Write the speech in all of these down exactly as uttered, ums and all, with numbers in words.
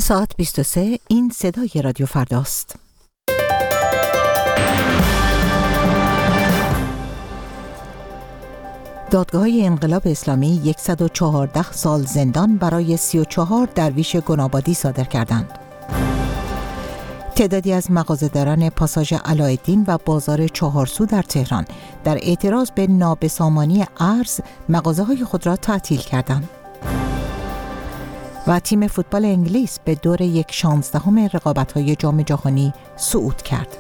ساعت بیست و سه، این صدای رادیو فرداست. دادگاه‌های انقلاب اسلامی صد و چهارده سال زندان برای سی و چهار درویش گنابادی صادر کردند. تعدادی از مغازه‌داران پاساژ علاءالدین و بازار چهارسو در تهران در اعتراض به نابسامانی ارز مغازه‌های خود را تعطیل کردند. و تیم فوتبال انگلیس به دور یک شانزدهم رقابت‌های جام جهانی صعود کرد.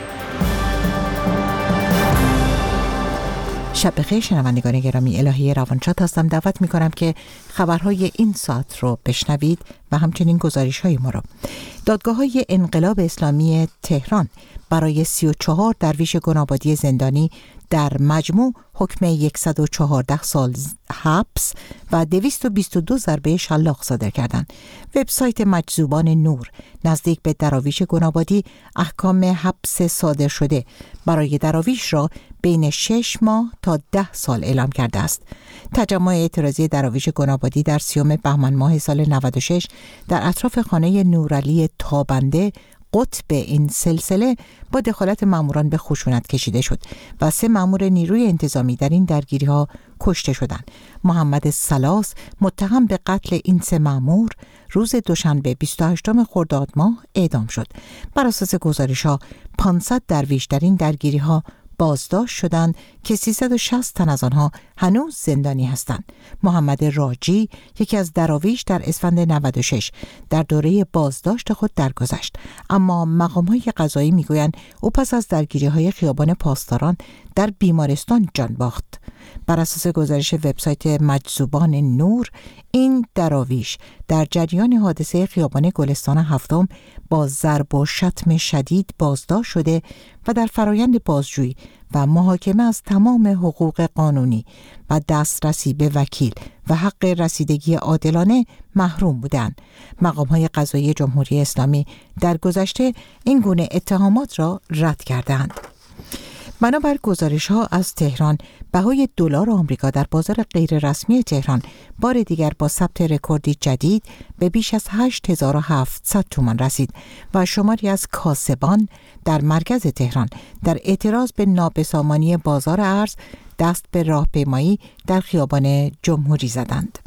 شب بخیر شنوندگان گرامی، الهی روانشاد هستم. دعوت می‌کنم که خبرهای این ساعت رو بشنوید و همچنین گزارش‌های ما رو. دادگاه‌های انقلاب اسلامی تهران برای سی و چهار درویش گنابادی زندانی در مجموع حکم صد و چهارده سال حبس و دویست و بیست و دو ضربه شلاق صادر کردند. وبسایت مجذوبان نور نزدیک به دراویش گنابادی احکام حبس صادر شده برای دراویش را بین شش ماه تا ده سال اعلام کرده است. تجمع اعتراضی دراویش گنابادی در سیوم بهمن ماه سال نود و شش در اطراف خانه نورعلی تابنده قطب این سلسله با دخالت ماموران به خشونت کشیده شد و سه مامور نیروی انتظامی در این درگیری ها کشته شدند. محمد سلاس متهم به قتل این سه مامور روز دوشنبه بیست و هشتم خرداد ماه اعدام شد. بر اساس گزارش ها پانصد درویش در این درگیری ها بازداشت شدند که سیصد و شصت تن از آنها هنوز زندانی هستند. محمد راجی یکی از دراویش در اسفند نود و شش در دوره بازداشت خود درگذشت، اما مقام‌های قضایی میگویند او پس از درگیری‌های خیابان پاسداران در بیمارستان جان باخت. بر اساس گزارش وبسایت مجذوبان نور، این دراویش در جریان حادثه خیابان گلستان هفتم با ضرب و شتم شدید بازداشت شده و در فرایند بازجویی و محاکمه از تمام حقوق قانونی و دسترسی به وکیل و حق رسیدگی عادلانه محروم بودند. مقام‌های قضایی جمهوری اسلامی در گذشته این گونه اتهامات را رد کردند. بنابر گزارش‌ها از تهران، بهای دلار آمریکا در بازار غیررسمی تهران بار دیگر با ثبت رکوردی جدید به بیش از هشت هزار و هفتصد تومان رسید و شماری از کاسبان در مرکز تهران در اعتراض به نابسامانی بازار ارز دست به راهپیمایی در خیابان جمهوری زدند.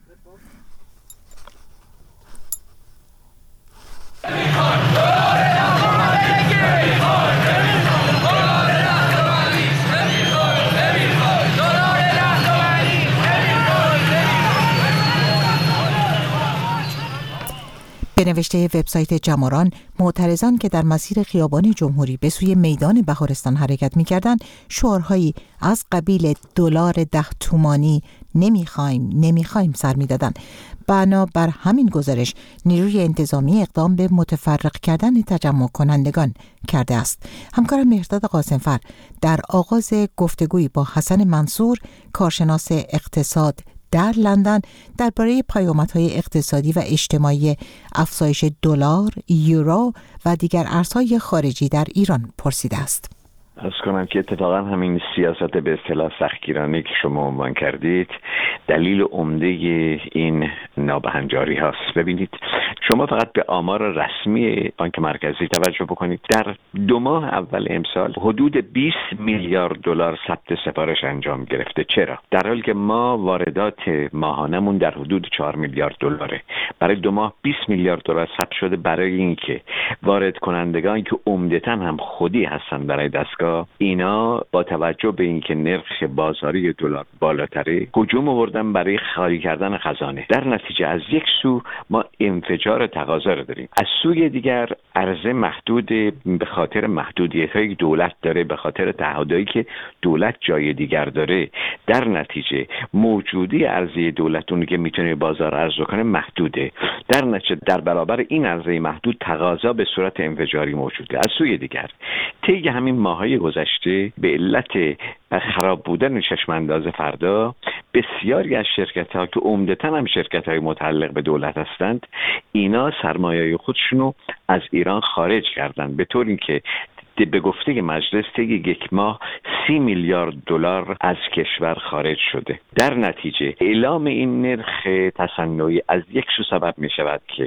به نوشته وبسایت جماران، معترضان که در مسیر خیابان جمهوری به سوی میدان بهارستان حرکت می‌کردند، شعارهایی از قبیل دلار ده تومانی نمیخوایم نمیخوایم سر می‌دادند. بنا بر همین گزارش، نیروی انتظامی اقدام به متفرق کردن تجمع کنندگان کرده است. همکارم مهرداد قاسمفر در آغاز گفتگویی با حسن منصور، کارشناس اقتصاد در لندن، درباره پیامدهای اقتصادی و اجتماعی افزایش دلار، یورو و دیگر ارزهای خارجی در ایران پرسیده است. از کنم که اتفاقا همین سیاست به اصطلاح سختگیرانه که شما عنوان کردید دلیل عمده این نابهنجاری هاست. ببینید، شما فقط به آمار رسمی بانک مرکزی توجه بکنید. در دو ماه اول امسال حدود بیست میلیارد دلار ثبت سفارش انجام گرفته. چرا؟ در حالی که ما واردات ماهانمون در حدود چهار میلیارد دلاره. برای دو ماه بیست میلیارد دلار ثبت شده برای اینکه وارد کنندگان که عمدتاً هم خودی هستن برای دستگاه، اینا با توجه به اینکه نرخ بازاری دلار بالاتره هجوم آوردن برای خالی کردن خزانه. در نتیجه از یک سو ما انفجار تقاضا رو داریم، از سوی دیگر عرضه محدود به خاطر محدودیت‌های دولت داره، به خاطر تعهداتی که دولت جای دیگر داره. در نتیجه موجودی عرضه دولت اون که میتونه بازار عرضه کنه محدوده. در نتیجه در برابر این عرضه محدود تقاضا به صورت انفجاری موجوده. از سوی دیگر طی همین ماه‌های گذشته به علت خراب بودن چشم انداز فردا، بسیاری از شرکت‌ها که عمدتاً هم شرکت‌های متعلق به دولت هستند، اینا سرمایه خودشونو از ایران خارج کردن، به طور اینکه به گفته مجلس طی یک ماه سی میلیارد دلار از کشور خارج شده. در نتیجه اعلام این نرخ تصنعی از یک سو سبب می شود که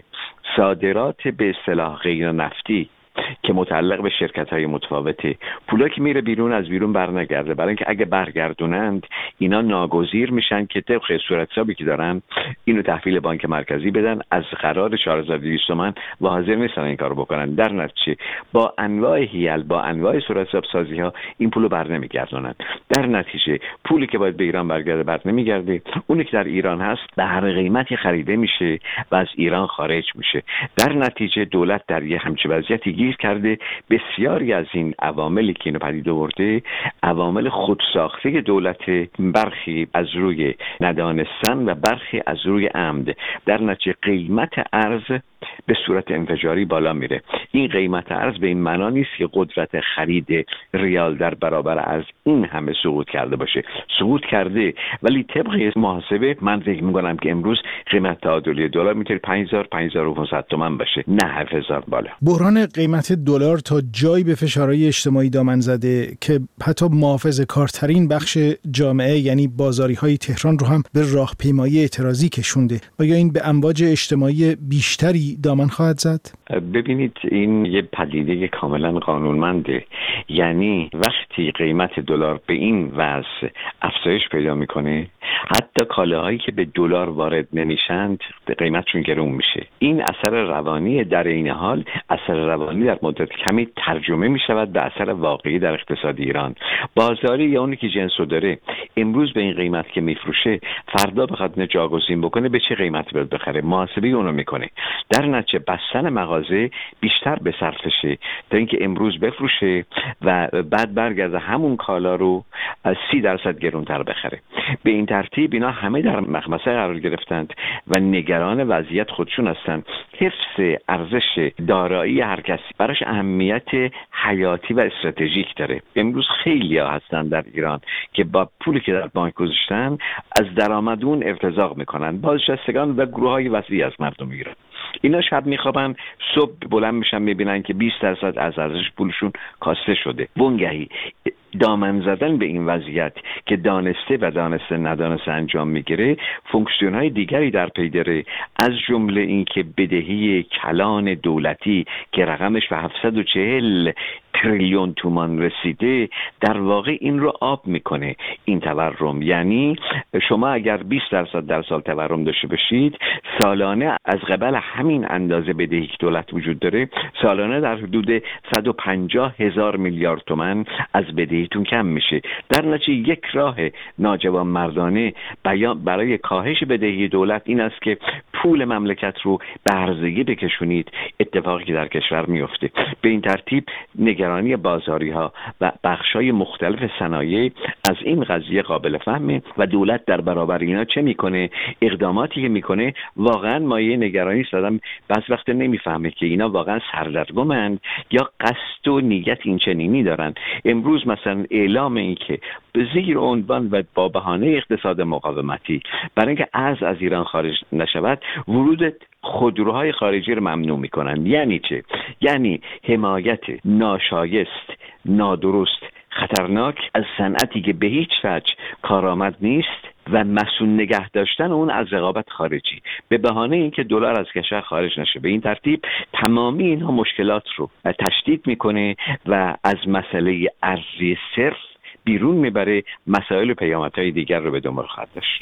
صادرات به اصطلاح غیر نفتی که متعلق به شرکت‌های متفاوته، پولا که میره بیرون از بیرون برنگرده، برای اینکه اگه برگردونند اینا ناگزیر میشن که طبق صورت حسابی که دارن اینو تحویل بانک مرکزی بدن، از قرار چهار هزار و دویست تومان و حاضر نیستن این کارو بکنن. در نتیجه با انواع هیل، با انواع صورت حساب سازی ها این پولو برنمیگردونن. در نتیجه پولی که باید به ایران برگرده برنمیگرده، اونی که در ایران هست به هر قیمتی خریده میشه و از ایران خارج میشه. در نتیجه دولت در یه همچین وضعیتی گیر کرده. بسیاری از این عواملی که اینو پدید آورده عوامل خودساخته دولت، برخی از روی ندانستن و برخی از روی عمد. در نتیجه قیمت ارز به صورت انفجاری بالا میره. این قیمت ارز به این معنا نیست که قدرت خرید ریال در برابر از این همه سقوط کرده باشه، سقوط کرده، ولی طبق محاسبه من فکر میکنم که امروز قیمت تعادلی دلار میتونه پنج هزار پنج هزار و پانصد تومان باشه، نه هفت هزار بالا. بحران قیمت دلار تا جایی به فشارهای اجتماعی دامن زده که حتی محافظه‌کارترین بخش جامعه یعنی بازاری‌های تهران رو هم به راهپیمایی اعتراضی کشونده. آیا این به امواج اجتماعی بیشتری دامن خواهد زد؟ ببینید این یه پدیده کاملا قانونمنده. یعنی وقتی قیمت دلار به این وضع افزایش پیدا میکنه، حتی کالاهایی که به دلار وارد نمیشند قیمتشون گرون میشه. این اثر روانی در این حال اثر روانی در مدت کمی ترجمه میشود به اثر واقعی در اقتصاد ایران. بازاری یا اونی که جنسو داره امروز به این قیمت که میفروشه، فردا بخواد جاگزین بکنه به چه قیمتی باید بخره، محاسبه اونو میکنه. در نتیجه بستن مغازه بیشتر به صرفشه تا اینکه امروز بفروشه و بعد برگرده همون کالا رو از سی درصد گرونتر بخره. به این ترتیب اینا همه در مخمصه قرار گرفتند و نگران وضعیت خودشون هستند. حفظ ارزش دارایی هر کسی براش اهمیت حیاتی و استراتژیک داره. امروز خیلی ها هستن در ایران که با پولی که در بانک گذاشتن از درآمد اون ارتزاق میکنن، بازنشستگان و گروه های وسیعی از مردم ایران. اینا شب میخوابن، صبح بلند میشن میبینن که بیست درصد از ارزش پولشون کاسته شده. وانگهی دامن زدن به این وضعیت که دانسته و دانسته ندانسته انجام میگیره، فونکسیون های دیگری در پی داره، از جمله این که بدهی کلان دولتی که رقمش به هفتصد و چهل تریلیون تومان رسیده در واقع این رو آب میکنه. این تورم یعنی شما اگر بیست درصد در سال تورم داشته باشید، سالانه از قبل همین اندازه بدهی که دولت وجود داره، سالانه در حدود صد و پنجاه هزار میلیارد تومان از بدهیتون کم میشه. در نتیجه یک راه ناجوان مردانه برای کاهش بدهی دولت این است که پول مملکت رو به هرزگی بکشونید، اتفاقی که در کشور میفته. به این ترتیب نگرانی بازاری ها و بخشای مختلف صنایع از این قضیه قابل فهمه و دولت در برابر اینا چه میکنه، اقداماتی که میکنه واقعا مایه نگرانی است. آدم بعض وقت نمیفهمه که اینا واقعا سردرگمند یا قصد و نیت این چنینی دارن. امروز مثلا اعلام این که به زیر عنوان و با بهانه اقتصاد مقاومتی برای اینکه ارز از ایران خارج نشود، ورود خودروهای خارجی رو ممنوع میکنن. یعنی چه؟ یعنی حمایت ناشایست، نادرست، خطرناک از صنعتی که به هیچ وجه کارآمد نیست و مسئول نگه داشتن اون از رقابت خارجی به بهانه اینکه دلار از کشور خارج نشه. به این ترتیب تمامی اینها مشکلات رو تشدید میکنه و از مسئله ارزی صرف بیرون میبره، مسائل و پیامدهای دیگر رو به دنبال خواهد داشت.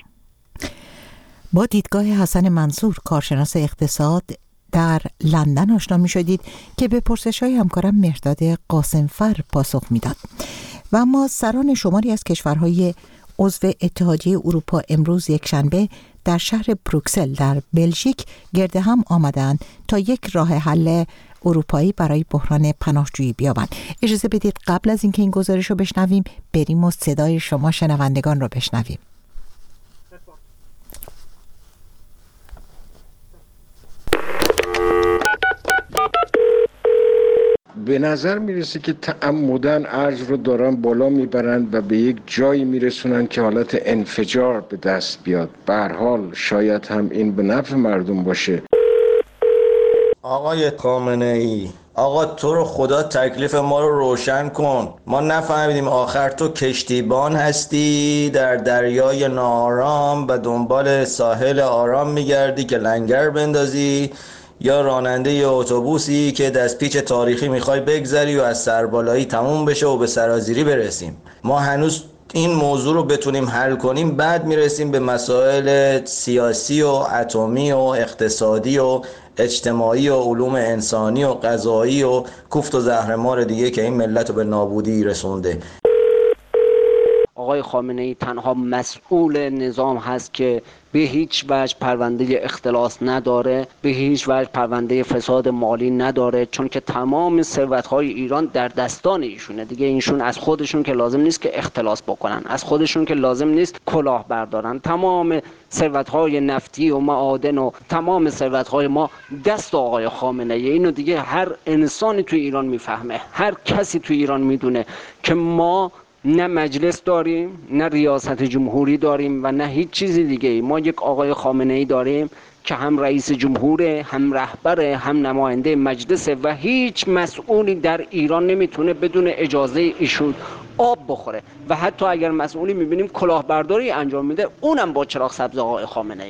با دیدگاه حسن منصور، کارشناس اقتصاد، در لندن آشنا می شدید که به پرسش های همکارم مهرداد قاسمفر پاسخ می داد. و اما سران شماری از کشورهای عضو اتحادیه اروپا امروز یک شنبه در شهر بروکسل در بلژیک گرد هم آمدند تا یک راه حل اروپایی برای بحران پناهجویی بیابند. اجازه بدید قبل از اینکه این گزارش رو بشنویم بریم و صدای شما شنوندگان رو بشنویم. به نظر میرسه که تعمدن ارز رو دارن بالا میبرند و به یک جایی میرسونن که حالت انفجار به دست بیاد. به هر حال شاید هم این به نفع مردم باشه. آقای خامنه‌ای، آقا تو رو خدا تکلیف ما رو روشن کن. ما نفهمیدیم آخر تو کشتیبان هستی در دریای ناآرام و دنبال ساحل آرام میگردی که لنگر بندازی، یا راننده ی اتوبوسی که دست پیچ تاریخی میخوای بگذری و از سربالایی تموم بشه و به سرازیری برسیم. ما هنوز این موضوع رو بتونیم حل کنیم، بعد میرسیم به مسائل سیاسی و اتمی و اقتصادی و اجتماعی و علوم انسانی و قضایی و کوفت و زهرمار دیگه که این ملت رو به نابودی رسونده. آقای خامنه‌ای تنها مسئول نظام هست که به هیچ وجه پرونده اختلاس نداره، به هیچ وجه پرونده فساد مالی نداره، چون که تمام ثروت‌های ایران در دستان ایشونه. دیگه اینشون از خودشون که لازم نیست که اختلاس بکنن، از خودشون که لازم نیست کلاه بردارن. تمام ثروت‌های نفتی و معادن و تمام ثروت‌های ما دست آقای خامنه‌ای. اینو دیگه هر انسانی توی ایران میفهمه، هر کسی توی ایران میدونه که ما نه مجلس داریم، نه ریاست جمهوری داریم و نه هیچ چیزی دیگه. ما یک آقای خامنه‌ای داریم که هم رئیس جمهوره، هم رهبره، هم نماینده مجلسه و هیچ مسئولی در ایران نمیتونه بدون اجازه ایشون آب بخوره و حتی اگر مسئولی میبینیم کلاهبرداری انجام میده، اونم با چراغ سبز آقای خامنه‌ای.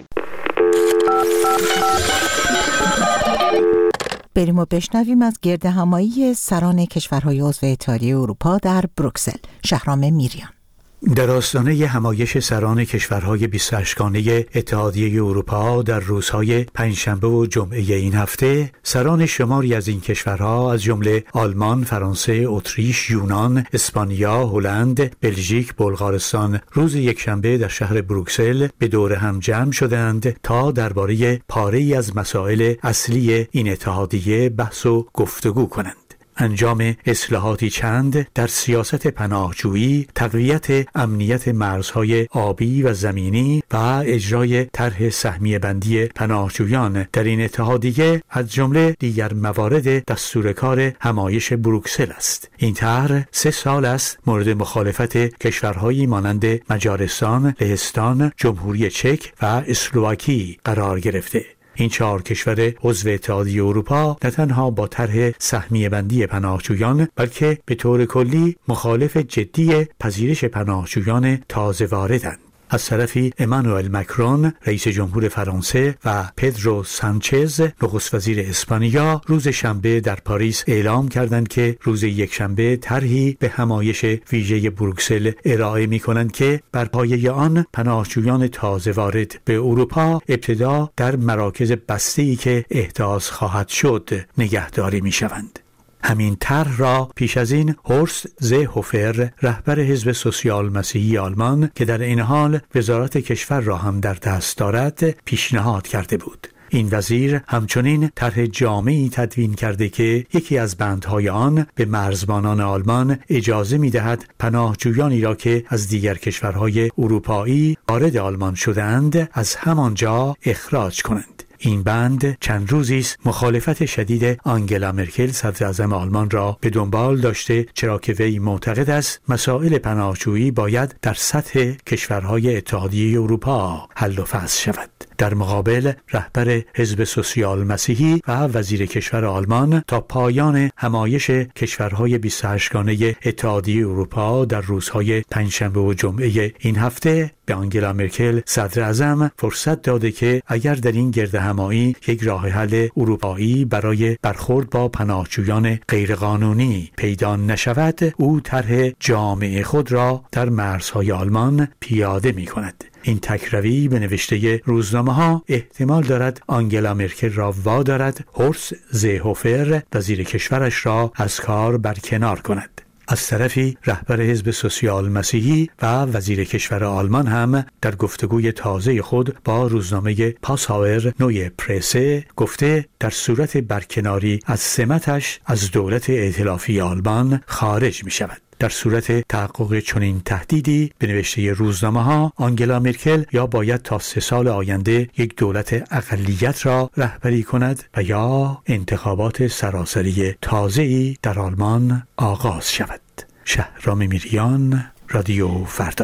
بریم و بشنویم از گردهمایی سران کشورهای عضو اتحادیه اروپا در بروکسل. شهرام میریان. در آستانه همایش سران کشورهای بیست و هشت گانه اتحادیه اروپا در روزهای پنجشنبه و جمعه این هفته، سران شماری از این کشورها از جمله آلمان، فرانسه، اتریش، یونان، اسپانیا، هلند، بلژیک، بلغارستان روز یکشنبه در شهر بروکسل به دور هم جمع شدند تا درباره پاره‌ای از مسائل اصلی این اتحادیه بحث و گفتگو کنند. انجام اصلاحاتی چند در سیاست پناهجویی، تقویت امنیت مرزهای آبی و زمینی و اجرای طرح سهمیه بندی پناهجویان در این اتحادیه از جمله دیگر موارد دستورکار همایش بروکسل است. این طرح سه سال است مورد مخالفت کشورهایی مانند مجارستان، لهستان، جمهوری چک و اسلواکی قرار گرفته. این چهار کشور عضو اتحادیه اروپا نه تنها با طرح سهمیه بندی پناهجویان بلکه به طور کلی مخالف جدی پذیرش پناهجویان تازه واردند. از طرفی امانوئل مکرون رئیس جمهور فرانسه و پدرو سانچز نخست وزیر اسپانیا روز شنبه در پاریس اعلام کردند که روز یکشنبه طرحی به همایش ویژه بروکسل ارائه می‌کنند که بر پایه آن پناهجویان تازه وارد به اروپا ابتدا در مراکز بسته‌ای که احداث خواهد شد نگهداری می‌شوند. همین طرح را پیش از این هورست زهوفر رهبر حزب سوسیال مسیحی آلمان که در این حال وزارت کشور را هم در دست دارد پیشنهاد کرده بود. این وزیر همچنین طرح جامعی تدوین کرده که یکی از بندهای آن به مرزبانان آلمان اجازه می‌دهد پناهجویانی را که از دیگر کشورهای اروپایی وارد آلمان شدند از همانجا اخراج کنند. این بند چند روزی است مخالفت شدید آنگلا مرکل صدر اعظم آلمان را به دنبال داشته، چرا که وی معتقد است مسائل پناهجویی باید در سطح کشورهای اتحادیه اروپا حل و فصل شود. در مقابل رهبر حزب سوسیال مسیحی و وزیر کشور آلمان تا پایان همایش کشورهای بیست و هشت گانه اتحادیه اروپا در روزهای پنجشنبه و جمعه این هفته به آنگلا مرکل صدر اعظم فرصت داده که اگر در این گردهمایی یک راه حل اروپایی برای برخورد با پناهجویان غیرقانونی پیدا نشود، او طرح جامع خود را در مرزهای آلمان پیاده می کند. این تکروی به نوشته روزنامه‌ها احتمال دارد آنگلا مرکل را وادارد هورست زهوفر وزیر کشورش را از کار برکنار کند. از طرفی رهبر حزب سوسیال مسیحی و وزیر کشور آلمان هم در گفتگوی تازه خود با روزنامه پاسهاور نوی پرسه گفته در صورت برکناری از سمتش از دولت ائتلافی آلمان خارج می شود. در صورت تحقق چنین تهدیدی به نوشته روزنامه‌ها آنگلا مرکل یا باید تا سه سال آینده یک دولت اقلیت را رهبری کند و یا انتخابات سراسری تازه‌ای در آلمان آغاز شود. شهرام میریان، رادیو فردا.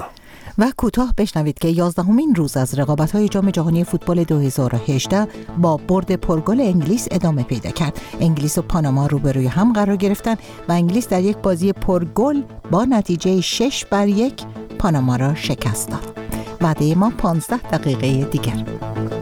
و کوتاه بشنوید که یازدهمین روز از رقابت‌های جام جهانی فوتبال دو هزار و هجده با برد پرگل انگلیس ادامه پیدا کرد. انگلیس و پاناما روبروی هم قرار گرفتن و انگلیس در یک بازی پرگل با نتیجه شش بر یک پاناما را شکست داد. وعده ما پانزده دقیقه دیگر.